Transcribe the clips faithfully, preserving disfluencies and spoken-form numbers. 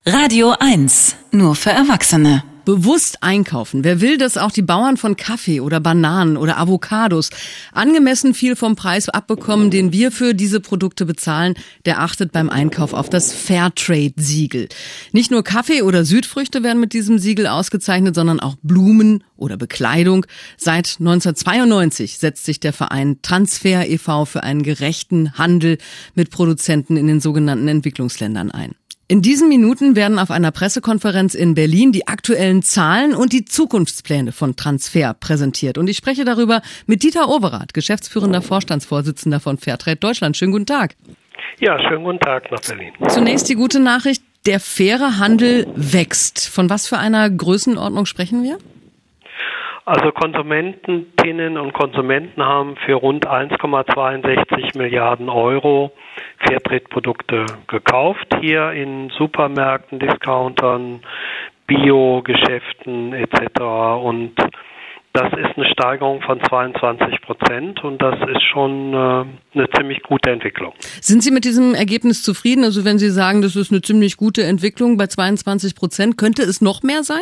Radio eins, nur für Erwachsene. Bewusst einkaufen. Wer will, dass auch die Bauern von Kaffee oder Bananen oder Avocados angemessen viel vom Preis abbekommen, den wir für diese Produkte bezahlen, der achtet beim Einkauf auf das Fairtrade-Siegel. Nicht nur Kaffee oder Südfrüchte werden mit diesem Siegel ausgezeichnet, sondern auch Blumen oder Bekleidung. Seit neunzehnhundertzweiundneunzig setzt sich der Verein Transfer e V für einen gerechten Handel mit Produzenten in den sogenannten Entwicklungsländern ein. In diesen Minuten werden auf einer Pressekonferenz in Berlin die aktuellen Zahlen und die Zukunftspläne von Transfer präsentiert. Und ich spreche darüber mit Dieter Overath, geschäftsführender Vorstandsvorsitzender von Fairtrade Deutschland. Schönen guten Tag. Ja, schönen guten Tag nach Berlin. Zunächst die gute Nachricht, der faire Handel wächst. Von was für einer Größenordnung sprechen wir? Also Konsumentinnen und Konsumenten haben für rund eins Komma zweiundsechzig Milliarden Euro Fairtrade-Produkte gekauft, hier in Supermärkten, Discountern, Bio-Geschäften et cetera. Und das ist eine Steigerung von zweiundzwanzig Prozent und das ist schon äh, eine ziemlich gute Entwicklung. Sind Sie mit diesem Ergebnis zufrieden? Also wenn Sie sagen, das ist eine ziemlich gute Entwicklung bei zweiundzwanzig Prozent, könnte es noch mehr sein?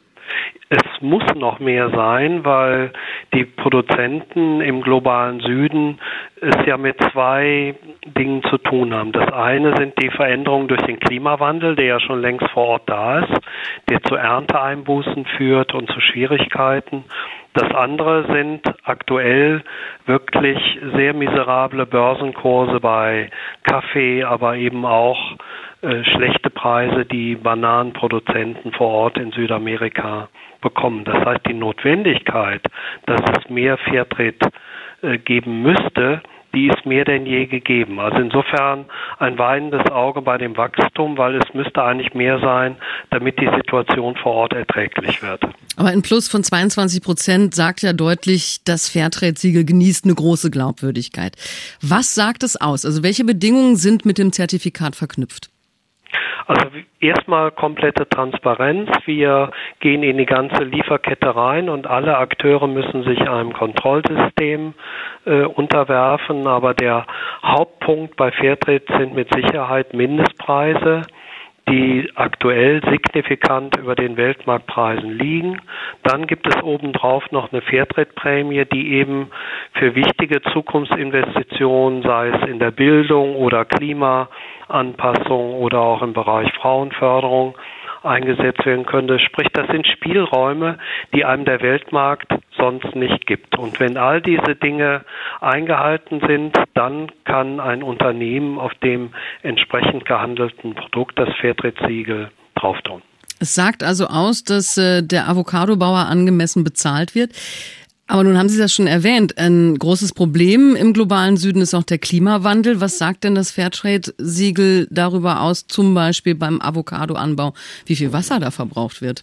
Es muss noch mehr sein, weil die Produzenten im globalen Süden es ja mit zwei Dingen zu tun haben. Das eine sind die Veränderungen durch den Klimawandel, der ja schon längst vor Ort da ist, der zu Ernteeinbußen führt und zu Schwierigkeiten. Das andere sind aktuell wirklich sehr miserable Börsenkurse bei Kaffee, aber eben auch äh, schlechte Preise, die Bananenproduzenten vor Ort in Südamerika bekommen. Das heißt, die Notwendigkeit, dass es mehr Fairtrade äh, geben müsste, die ist mehr denn je gegeben. Also insofern ein weinendes Auge bei dem Wachstum, weil es müsste eigentlich mehr sein, damit die Situation vor Ort erträglich wird. Aber ein Plus von zweiundzwanzig Prozent sagt ja deutlich, das Fairtrade-Siegel genießt eine große Glaubwürdigkeit. Was sagt es aus? Also welche Bedingungen sind mit dem Zertifikat verknüpft? Also erstmal komplette Transparenz. Wir gehen in die ganze Lieferkette rein und alle Akteure müssen sich einem Kontrollsystem äh, unterwerfen. Aber der Hauptpunkt bei Fairtrade sind mit Sicherheit Mindestpreise, die aktuell signifikant über den Weltmarktpreisen liegen. Dann gibt es obendrauf noch eine Fairtrade-Prämie, die eben für wichtige Zukunftsinvestitionen, sei es in der Bildung oder Klimaanpassung oder auch im Bereich Frauenförderung, eingesetzt werden könnte. Sprich, das sind Spielräume, die einem der Weltmarkt sonst nicht gibt. Und wenn all diese Dinge eingehalten sind, dann kann ein Unternehmen auf dem entsprechend gehandelten Produkt das Fairtrade-Siegel drauf tun. Es sagt also aus, dass äh, der Avocadobauer angemessen bezahlt wird. Aber nun haben Sie das schon erwähnt. Ein großes Problem im globalen Süden ist auch der Klimawandel. Was sagt denn das Fairtrade-Siegel darüber aus, zum Beispiel beim Avocadoanbau, wie viel Wasser da verbraucht wird?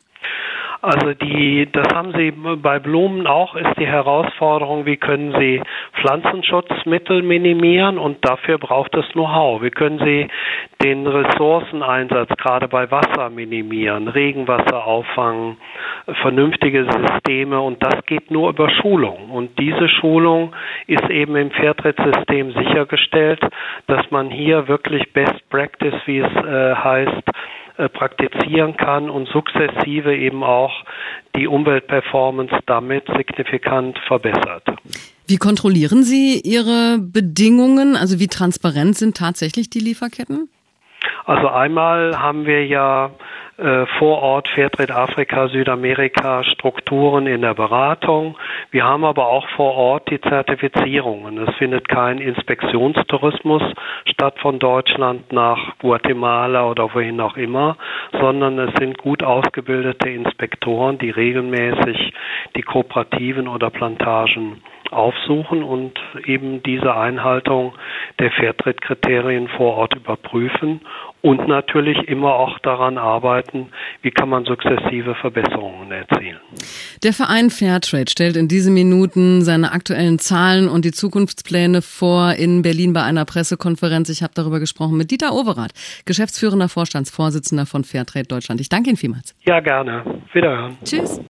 Also die, das haben Sie bei Blumen auch, ist die Herausforderung, wie können Sie Pflanzenschutzmittel minimieren, und dafür braucht es Know-how. Wie können Sie den Ressourceneinsatz gerade bei Wasser minimieren, Regenwasser auffangen, vernünftige Systeme, und das geht nur über Schulung. Und diese Schulung ist eben im Fairtrade-System sichergestellt, dass man hier wirklich Best Practice, wie es äh, heißt, praktizieren kann und sukzessive eben auch die Umweltperformance damit signifikant verbessert. Wie kontrollieren Sie Ihre Bedingungen? Also wie transparent sind tatsächlich die Lieferketten? Also einmal haben wir ja äh, vor Ort Fairtrade Afrika, Südamerika Strukturen in der Beratung. Wir haben aber auch vor Ort die Zertifizierungen. Es findet kein Inspektionstourismus statt von Deutschland nach Guatemala oder wohin auch immer, sondern es sind gut ausgebildete Inspektoren, die regelmäßig die Kooperativen oder Plantagen aufsuchen und eben diese Einhaltung der Fairtrade-Kriterien vor Ort überprüfen und natürlich immer auch daran arbeiten, wie kann man sukzessive Verbesserungen erzielen. Der Verein Fairtrade stellt in diesen Minuten seine aktuellen Zahlen und die Zukunftspläne vor in Berlin bei einer Pressekonferenz. Ich habe darüber gesprochen mit Dieter Overath, geschäftsführender Vorstandsvorsitzender von Fairtrade Deutschland. Ich danke Ihnen vielmals. Ja, gerne. Wiederhören. Tschüss.